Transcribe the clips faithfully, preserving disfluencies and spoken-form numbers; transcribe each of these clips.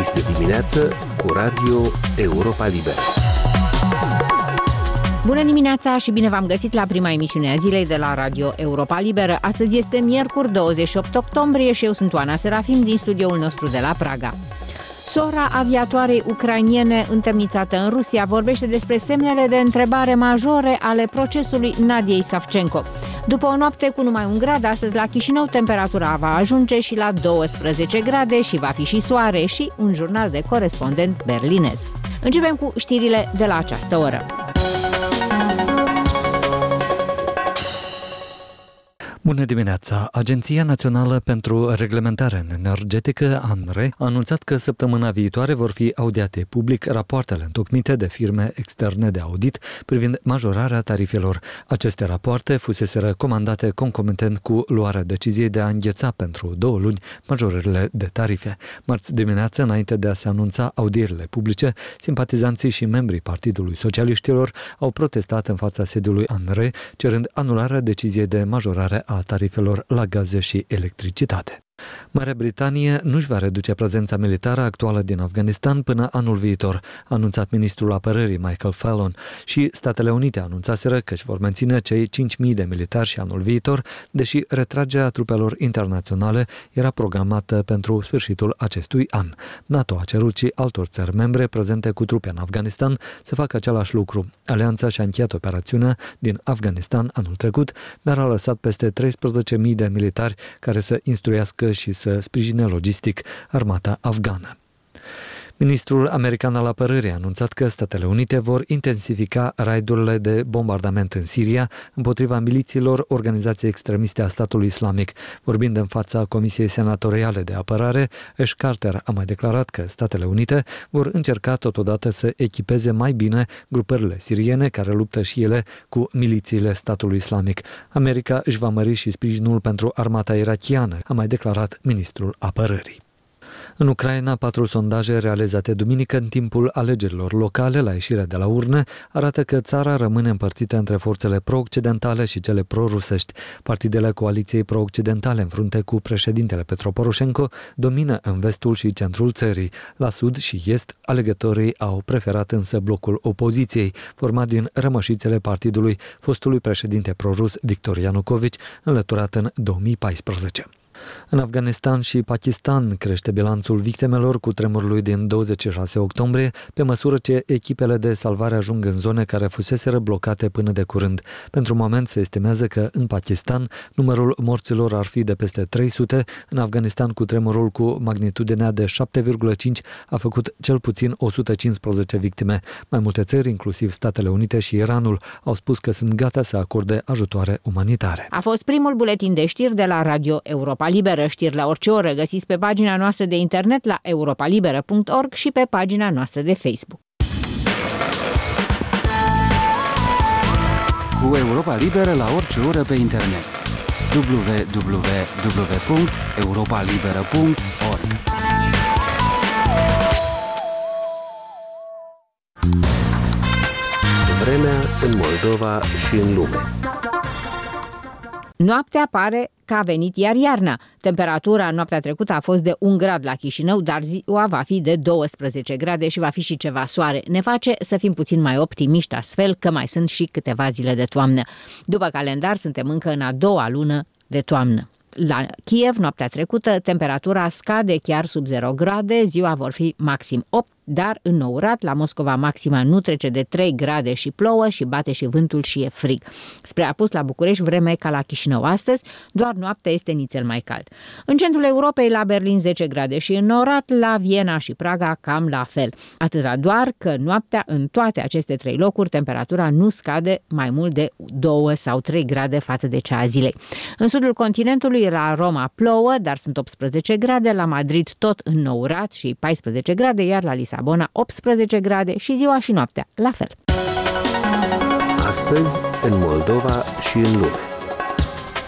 Este dimineață cu Radio Europa Liberă. Bună dimineața și bine v-am găsit la prima emisiune a zilei de la Radio Europa Liberă. Astăzi este miercuri, douăzeci și opt octombrie și eu sunt Oana Serafim din studioul nostru de la Praga. Sora aviatoarei ucrainiene întemnițată în Rusia vorbește despre semnele de întrebare majore ale procesului Nadiei Savchenko. După o noapte cu numai un grad, astăzi la Chișinău temperatura va ajunge și la douăsprezece grade și va fi și soare și un jurnal de corespondent berlinez. Începem cu știrile de la această oră. Bună dimineața! Agenția Națională pentru Reglementare Energetică, ANRE, a anunțat că săptămâna viitoare vor fi audiate public rapoartele întocmite de firme externe de audit privind majorarea tarifelor. Aceste rapoarte fuseseră comandate concomitent cu luarea deciziei de a îngheța pentru două luni majorările de tarife. Marți dimineață, înainte de a se anunța audierile publice, simpatizanții și membrii Partidului Socialiștilor au protestat în fața sediului ANRE, cerând anularea deciziei de majorare a a tarifelor la gaze și electricitate. Marea Britanie nu-și va reduce prezența militară actuală din Afganistan până anul viitor, a anunțat ministrul apărării Michael Fallon, și Statele Unite anunțaseră că își vor menține cei cinci mii de militari și anul viitor, deși retragerea trupelor internaționale era programată pentru sfârșitul acestui an. NATO a cerut și altor țări membre prezente cu trupe în Afganistan să facă același lucru. Alianța și-a încheiat operațiunea din Afganistan anul trecut, dar a lăsat peste treisprezece mii de militari care să instruiască și să sprijine logistic armata afgană. Ministrul american al apărării a anunțat că Statele Unite vor intensifica raidurile de bombardament în Siria împotriva milițiilor organizației extremiste a statului islamic. Vorbind în fața Comisiei Senatoriale de Apărare, Ash Carter a mai declarat că Statele Unite vor încerca totodată să echipeze mai bine grupările siriene care luptă și ele cu milițiile statului islamic. America își va mări și sprijinul pentru armata irachiană, a mai declarat ministrul apărării. În Ucraina, patru sondaje realizate duminică în timpul alegerilor locale la ieșirea de la urne arată că țara rămâne împărțită între forțele pro-occidentale și cele pro-rusești. Partidele coaliției pro-occidentale în frunte cu președintele Petro Poroșenko domină în vestul și centrul țării. La sud și est, alegătorii au preferat însă blocul opoziției, format din rămășițele partidului fostului președinte pro-rus Viktor Yanukovych, înlăturat în două mii paisprezece. În Afganistan și Pakistan crește bilanțul victimelor cutremurului din douăzeci și șase octombrie, pe măsură ce echipele de salvare ajung în zone care fuseseră blocate până de curând. Pentru moment se estimează că în Pakistan numărul morților ar fi de peste trei sute. În Afganistan, cutremurul cu magnitudinea de șapte virgulă cinci a făcut cel puțin o sută cincisprezece victime. Mai multe țări, inclusiv Statele Unite și Iranul, au spus că sunt gata să acorde ajutoare umanitare. A fost primul buletin de știri de la Radio Europa Liberă. Știri la orice oră găsiți pe pagina noastră de internet la europa liberă punct org și pe pagina noastră de Facebook. Cu Europa Liberă la orice oră pe internet. w w w punct europa liberă punct org. Vremea în Moldova și în lume. Noaptea pare că a venit iar iarna. Temperatura noaptea trecută a fost de un grad la Chișinău, dar ziua va fi de douăsprezece grade și va fi și ceva soare. Ne face să fim puțin mai optimiști, astfel că mai sunt și câteva zile de toamnă. După calendar, suntem încă în a doua lună de toamnă. La Kiev, noaptea trecută, temperatura scade chiar sub zero grade, ziua vor fi maxim opt, dar înourat, la Moscova maxima nu trece de trei grade și plouă și bate și vântul și e frig. Spre apus la București, vreme ca la Chișinău astăzi, doar noaptea este nițel mai cald. În centrul Europei, la Berlin zece grade și înourat, la Viena și Praga cam la fel. Atâta doar că noaptea în toate aceste trei locuri temperatura nu scade mai mult de două sau trei grade față de cea a zilei. În sudul continentului, la Roma plouă, dar sunt optsprezece grade, la Madrid tot înourat și paisprezece grade, iar la Lisabona optsprezece grade și ziua și noaptea la fel. Astăzi, în Moldova și în lume.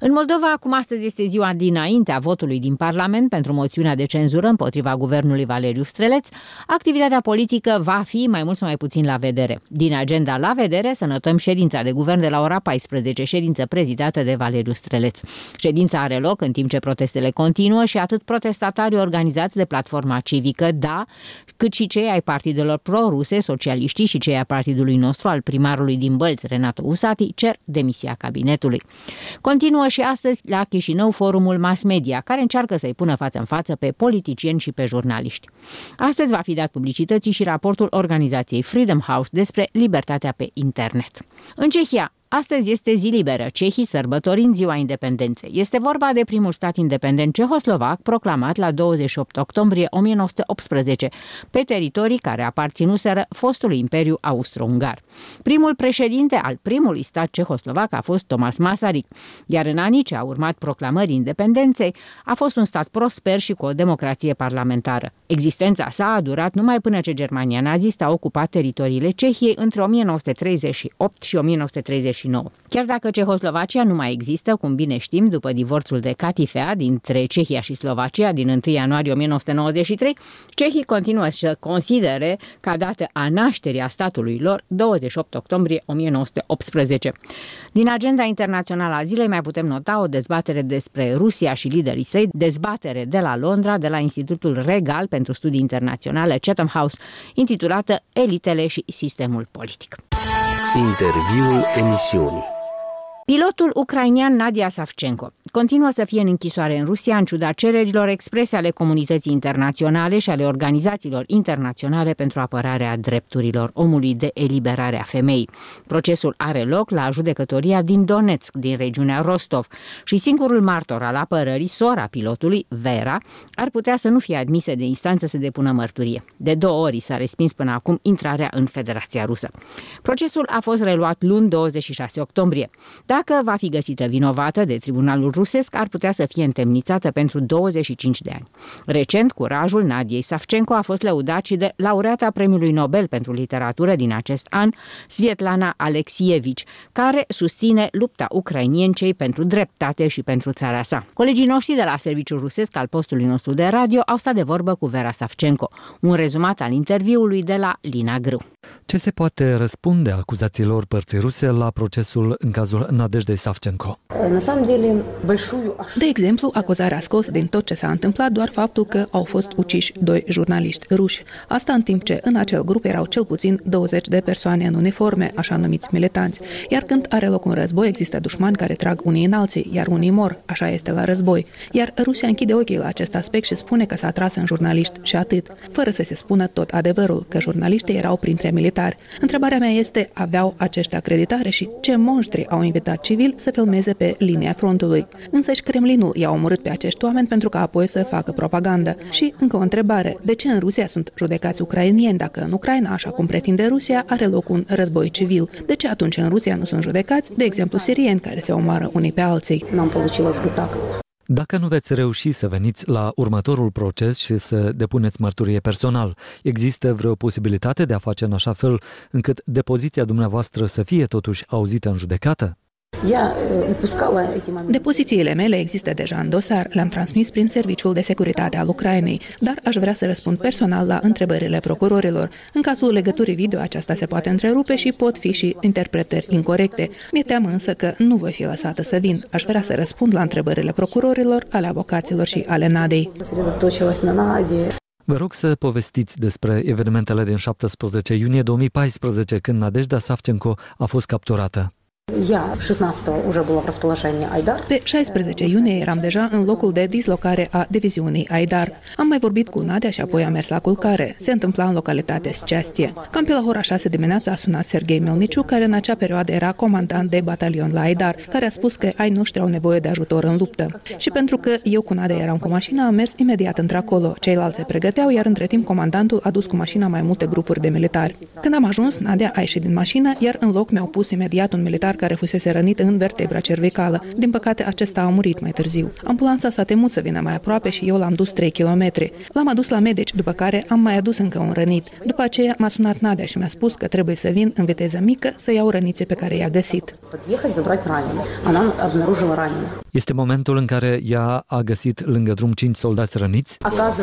În Moldova, acum astăzi este ziua dinaintea votului din Parlament pentru moțiunea de cenzură împotriva guvernului Valeriu Streleț, activitatea politică va fi mai mult sau mai puțin la vedere. Din agenda la vedere să notăm ședința de guvern de la ora paisprezece, ședință prezidată de Valeriu Streleț. Ședința are loc în timp ce protestele continuă și atât protestatarii organizați de platforma civică Da, cât și cei ai partidelor pro-ruse, socialiștii și cei ai partidului nostru al primarului din Bălți, Renato Usati, cer demisia cabinetului. Continuă și astăzi la Chișinău forumul mass media, care încearcă să-i pună față în față pe politicieni și pe jurnaliști. Astăzi va fi dat publicității și raportul organizației Freedom House despre libertatea pe internet. În Cehia, astăzi este zi liberă, cehii sărbătorind ziua independenței. Este vorba de primul stat independent cehoslovac proclamat la douăzeci și opt octombrie o mie nouă sute optsprezece, pe teritorii care aparținuseră fostului Imperiu Austro-Ungar. Primul președinte al primului stat cehoslovac a fost Thomas Masaryk, iar în anii ce au urmat proclamării independenței a fost un stat prosper și cu o democrație parlamentară. Existența sa a durat numai până ce Germania nazistă a ocupat teritoriile Cehiei între o mie nouă sute treizeci și opt și o mie nouă sute treizeci și nouă. Chiar dacă Cehoslovacia nu mai există, cum bine știm, după divorțul de catifea dintre Cehia și Slovacia din întâi ianuarie o mie nouă sute nouăzeci și trei, cehii continuă să considere ca dată a nașterii a statului lor douăzeci și opt octombrie o mie nouă sute optsprezece. Din agenda internațională a zilei mai putem nota o dezbatere despre Rusia și liderii săi, dezbatere de la Londra, de la Institutul Regal pentru Studii Internaționale Chatham House, intitulată Elitele și sistemul politic. Interviul emisiunii. Pilotul ucrainean Nadia Savchenko continuă să fie în închisoare în Rusia în ciuda cererilor exprese ale comunității internaționale și ale organizațiilor internaționale pentru apărarea drepturilor omului de eliberare a femeii. Procesul are loc la judecătoria din Donetsk, din regiunea Rostov, și singurul martor al apărării, sora pilotului, Vera, ar putea să nu fie admisă de instanță să depună mărturie. De două ori s-a respins până acum intrarea în Federația Rusă. Procesul a fost reluat luni douăzeci și șase octombrie. Dacă va fi găsită vinovată de tribunalul rusesc, ar putea să fie întemnițată pentru douăzeci și cinci de ani. Recent, curajul Nadiei Savchenko a fost lăudat și de laureata Premiului Nobel pentru literatură din acest an, Svetlana Alexievich, care susține lupta ucrainiencei pentru dreptate și pentru țara sa. Colegii noștri de la serviciul rusesc al postului nostru de radio au stat de vorbă cu Vera Savchenko. Un rezumat al interviului de la Lina Grâu. Ce se poate răspunde acuzațiilor părții ruse la procesul în cazul Nadejdei Savchenko? De exemplu, acuzarea a scos din tot ce s-a întâmplat doar faptul că au fost uciși doi jurnaliști ruși. Asta în timp ce în acel grup erau cel puțin douăzeci de persoane în uniforme, așa numiți militanți. Iar când are loc un război, există dușmani care trag unii în alții, iar unii mor. Așa este la război. Iar Rusia închide ochii la acest aspect și spune că s-a tras în jurnaliști și atât, fără să se spună tot adevărul, că jurnaliștii erau printre militari. Întrebarea mea este, aveau aceștia acreditare și ce monștri au invitat civili să filmeze pe linia frontului? Însăși Kremlinul i-a omorât pe acești oameni pentru ca apoi să facă propagandă. Și încă o întrebare, de ce în Rusia sunt judecați ucrainieni dacă în Ucraina, așa cum pretinde Rusia, are loc un război civil? De ce atunci în Rusia nu sunt judecați, de exemplu, sirieni care se omoară unii pe alții? Dacă nu veți reuși să veniți la următorul proces și să depuneți mărturie personal, există vreo posibilitate de a face în așa fel încât depoziția dumneavoastră să fie totuși auzită în judecată? Depozițiile mele există deja în dosar, le-am transmis prin Serviciul de Securitate al Ucrainei, dar aș vrea să răspund personal la întrebările procurorilor. În cazul legăturii video, aceasta se poate întrerupe și pot fi și interpretări incorrecte. Mi-e teamă însă că nu voi fi lăsată să vin. Aș vrea să răspund la întrebările procurorilor, ale avocaților și ale Nadei. Vă rog să povestiți despre evenimentele din șaptesprezece iunie două mii paisprezece, când Nadejda Savchenko a fost capturată. Pe șaisprezece iunie eram deja în locul de dislocare a diviziunii Aidar. Am mai vorbit cu Nadia și apoi am mers la culcare. Se întâmpla în localitatea Счастье. Cam pe la ora șase dimineața a sunat Serghei Melniciu, care în acea perioadă era comandant de batalion la Aidar, care a spus că ai noștri au nevoie de ajutor în luptă. Și pentru că eu cu Nadia eram cu mașina, am mers imediat într-acolo. Ceilalți se pregăteau, iar între timp comandantul a dus cu mașina mai multe grupuri de militari. Când am ajuns, Nadia a ieșit din mașină, iar în loc mi-au pus imediat un militar care fusese rănit în vertebra cervicală. Din păcate, acesta a murit mai târziu. Ambulanța s-a temut să vină mai aproape și eu l-am dus trei kilometri. L-am adus la medici, după care am mai adus încă un rănit. După aceea m-a sunat Nadia și mi-a spus că trebuie să vin în viteză mică să iau răniții pe care i-a găsit. Este momentul în care ea a găsit lângă drum cinci soldați răniți?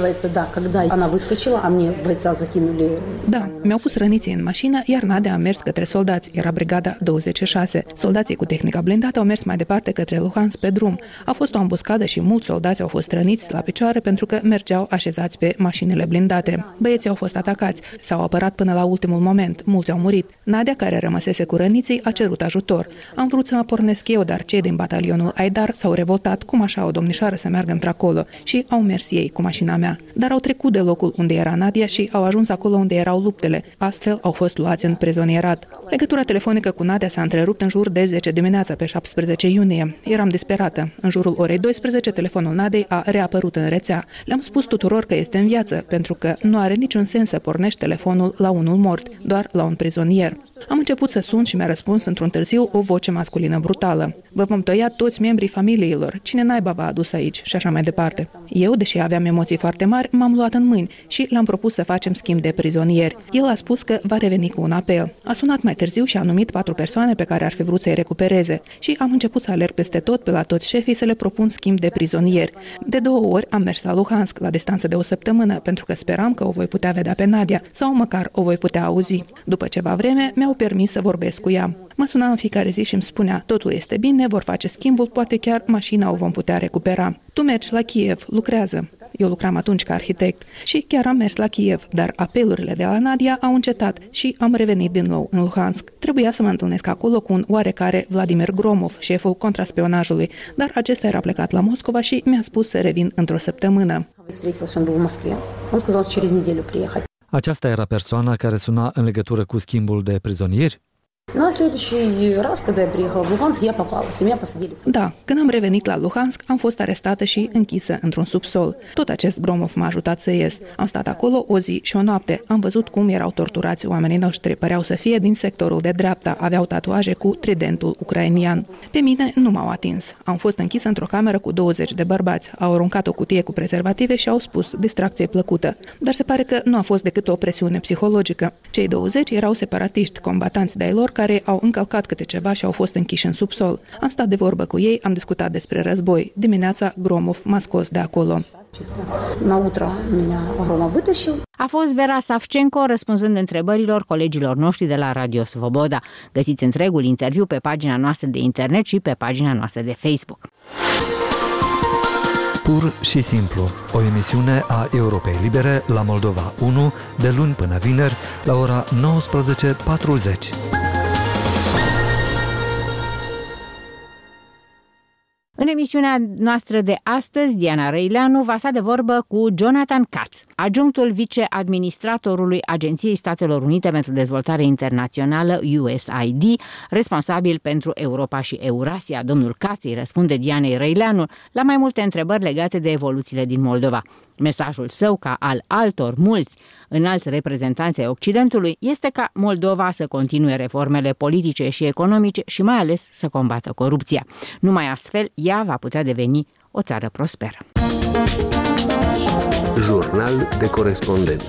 Da, mi-au pus răniții în mașină, iar Nadia a mers către soldați. Era brigada douăzeci și șase. Soldații cu tehnica blindată au mers mai departe către Luhansk pe drum. A fost o ambuscadă și mulți soldați au fost răniți la picioare pentru că mergeau așezați pe mașinile blindate. Băieții au fost atacați, s-au apărat până la ultimul moment. Mulți au murit. Nadia, care rămăsese cu răniții, a cerut ajutor. Am vrut să mă pornesc eu, dar cei din batalionul Aidar s-au revoltat. Cum așa o domnișoară să meargă într-acolo? Și au mers ei cu mașina mea. Dar au trecut de locul unde era Nadia și au ajuns acolo unde erau luptele. Astfel au fost luați în prizonierat. Legătura telefonică cu Nadia s-a întrerupt în jur de zece dimineața pe șaptesprezece iunie. Eram disperată. În jurul orei douăsprezece, telefonul Nadiei a reapărut în rețea. Le-am spus tuturor că este în viață, pentru că nu are niciun sens să pornești telefonul la unul mort, doar la un prizonier. Am început să sun și mi-a răspuns într-un târziu o voce masculină brutală. Vă vom tăia toți membrii familiilor. Cine naiba v-a adus aici? Și așa mai departe. Eu, deși aveam emoții foarte mari, m-am luat în mâini și l-am propus să facem schimb de prizonieri. El a spus că va reveni cu un apel. A sunat mai târziu și a numit patru persoane pe care ar fi vrut să-i recupereze și am început să alerg peste tot pe la toți șefii să le propun schimb de prizonieri. De două ori am mers la Luhansk, la distanță de o săptămână, pentru că speram că o voi putea vedea pe Nadia sau măcar o voi putea auzi. După ceva vreme, mi-au permis să vorbesc cu ea. Mă suna în fiecare zi și îmi spunea, totul este bine, vor face schimbul, poate chiar mașina o vom putea recupera. Tu mergi la Kiev, lucrează. Eu lucram atunci ca arhitect și chiar am mers la Kiev, dar apelurile de la Nadia au încetat și am revenit din nou în Luhansk. Trebuia să mă întâlnesc acolo cu un oarecare Vladimir Gromov, șeful contraspionajului, dar acesta era plecat la Moscova și mi-a spus să revin într-o săptămână. Aceasta era persoana care suna în legătură cu schimbul de prizonieri? Da, când am revenit la Luhansk, am fost arestată și închisă într-un subsol. Tot acest Gromov m-a ajutat să ies. Am stat acolo o zi și o noapte. Am văzut cum erau torturați oamenii noștri. Păreau să fie din sectorul de dreapta. Aveau tatuaje cu tridentul ucrainian. Pe mine nu m-au atins. Am fost închisă într-o cameră cu douăzeci de bărbați. Au aruncat o cutie cu prezervative și au spus distracție plăcută. Dar se pare că nu a fost decât o presiune psihologică. Cei douăzeci erau separatiști, combatanți de-ai lor, care au încălcat câte ceva și au fost închiși în subsol. Am stat de vorbă cu ei, am discutat despre război. Dimineața Gromov m-a scos de acolo. A fost Vera Savchenko răspunzând întrebărilor colegilor noștri de la Radio Svoboda. Găsiți întregul interviu pe pagina noastră de internet și pe pagina noastră de Facebook. Pur și simplu, o emisiune a Europei Libere la Moldova unu, de luni până vineri, la ora nouăsprezece patruzeci. În emisiunea noastră de astăzi, Diana Răileanu va sta de vorbă cu Jonathan Katz, adjunctul viceadministratorului Agenției Statelor Unite pentru Dezvoltare Internațională U S A I D, responsabil pentru Europa și Eurasia. Domnul Katz îi răspunde Dianei Răileanu la mai multe întrebări legate de evoluțiile din Moldova. Mesajul său, ca al altor mulți înalți reprezentanți ai Occidentului, este ca Moldova să continue reformele politice și economice și mai ales să combată corupția. Numai astfel, ea va putea deveni o țară prosperă. Jurnal de corespondent.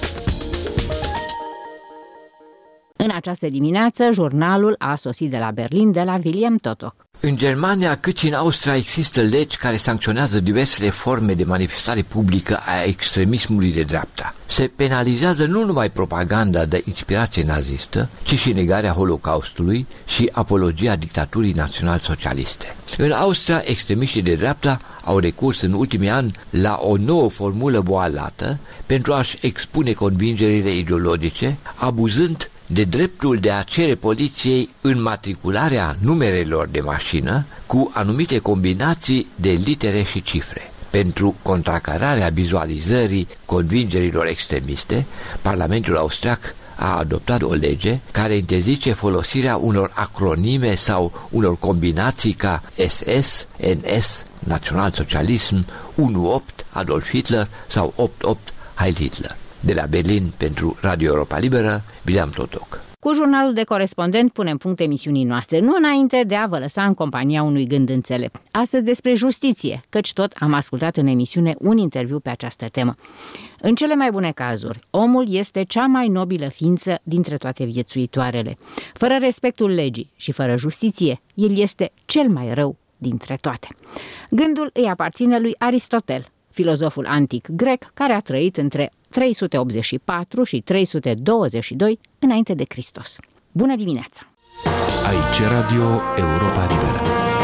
În această dimineață, jurnalul a sosit de la Berlin de la William Totok. În Germania, cât și în Austria, există legi care sancționează diversele forme de manifestare publică a extremismului de dreapta. Se penalizează nu numai propaganda de inspirație nazistă, ci și negarea Holocaustului și apologia dictaturii național-socialiste. În Austria, extremiștii de dreapta au recurs în ultimii ani la o nouă formulă boalată pentru a-și expune convingerile ideologice, abuzând de dreptul de a cere poliției înmatricularea numerelor de mașină cu anumite combinații de litere și cifre. Pentru contracararea vizualizării convingerilor extremiste, Parlamentul austriac a adoptat o lege care interzice folosirea unor acronime sau unor combinații ca S S, N S, Național-Socialism, unu opt, Adolf Hitler sau opt opt, Heil Hitler. De la Berlin pentru Radio Europa Liberă, William Totok. Cu Cu jurnalul de corespondent punem punct emisiunii noastre, nu înainte de a vă lăsa în compania unui gând înțelept. Astăzi despre justiție, căci tot am ascultat în emisiune un interviu pe această temă. În cele mai bune cazuri, omul este cea mai nobilă ființă dintre toate viețuitoarele. Fără respectul legii și fără justiție, el este cel mai rău dintre toate. Gândul îi aparține lui Aristotel, filozoful antic grec care a trăit între trei sute optzeci și patru și trei sute douăzeci și doi înainte de Hristos. Bună dimineața! Aici Radio Europa Liberă.